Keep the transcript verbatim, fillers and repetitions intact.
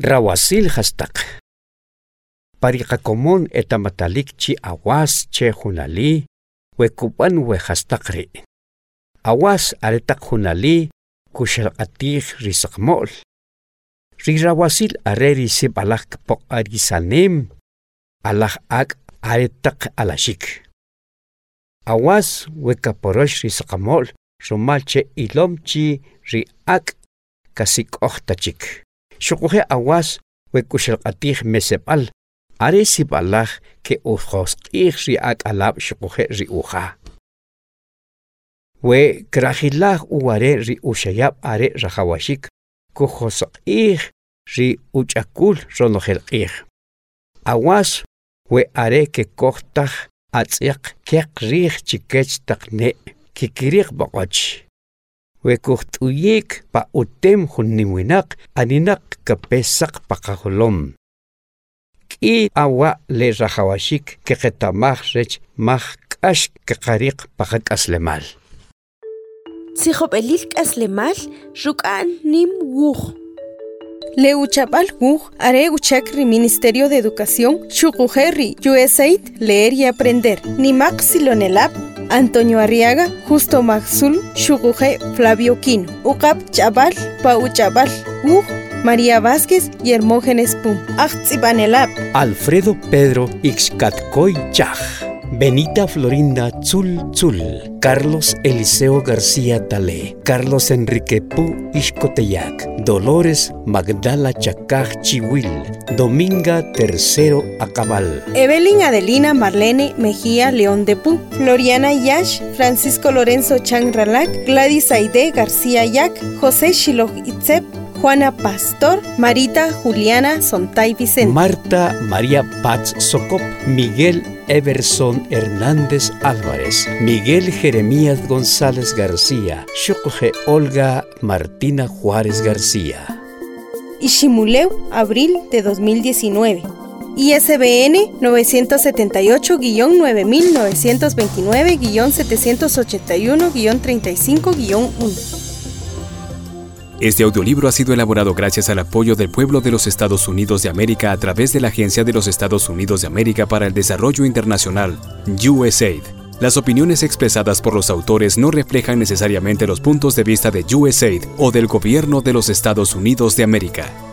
Rawasil hastak. Pariqakomon etamatalik awas che junali, wekupan we hastakri. Awas aretak junali, kushalqatij risaqmol. Rirawasil areri sib alak pok arisanem, alak ak aretak alashik. Awas wekaporosh risaqmol, rumalche ilomchi ri ak kasik ohtachik. Shukuhe awas wekushalqatij mesepal, are sib alak ke ujosqij ri ak alab shukuhe ri uja. We krajilaj uware ri ushayab are rajawashik, kujosqij ri uchakul ronojelqij. Awas we are ke kohtaj atz'iq keq rij chikech taqne kikiriq boqoch. We kuhtuyik pa utem junniwinak aninak kapesaq paqajolom. Ki awa le rajawashik ke qetamaj rech maj k'ax keqariq paqak'aslemal. Sijob'elil k'aslemal ruk'an nim wuj. Le uchapal wuj are uchak ri Ministerio de Educación chukujerri U S A I D leer y aprender. Nimaq silonelab Antonio Arriaga, Justo Maxul, Shukuje Flavio Quino. Uqap Chabal, Pau Chabal, Wuj, María Vázquez y Hermógenes Pum. Achtsibanelab. Alfredo Pedro Ixcatcoy Chaj. Benita Florinda Tzul Tzul, Carlos Eliseo García Talé, Carlos Enrique Pu Ixcoteyac, Dolores Magdala Chacaj Chihuil, Dominga Tercero Acabal. Evelyn Adelina Marlene Mejía León de Pu, Floriana Yash, Francisco Lorenzo Chang Ralac, Gladys Aide García Yac, José Shiloh Itzep, Juana Pastor, Marita Juliana Sontay Vicente, Marta María Paz Socop, Miguel Everson Hernández Álvarez, Miguel Jeremías González García, Shukuje Olga Martina Juárez García. Ishimuleu, abril de dos mil diecinueve. I S B N nueve siete ocho nueve nueve dos nueve siete ocho uno treinta y cinco uno. Este audiolibro ha sido elaborado gracias al apoyo del pueblo de los Estados Unidos de América a través de la Agencia de los Estados Unidos de América para el Desarrollo Internacional, U S A I D. Las opiniones expresadas por los autores no reflejan necesariamente los puntos de vista de U S A I D o del Gobierno de los Estados Unidos de América.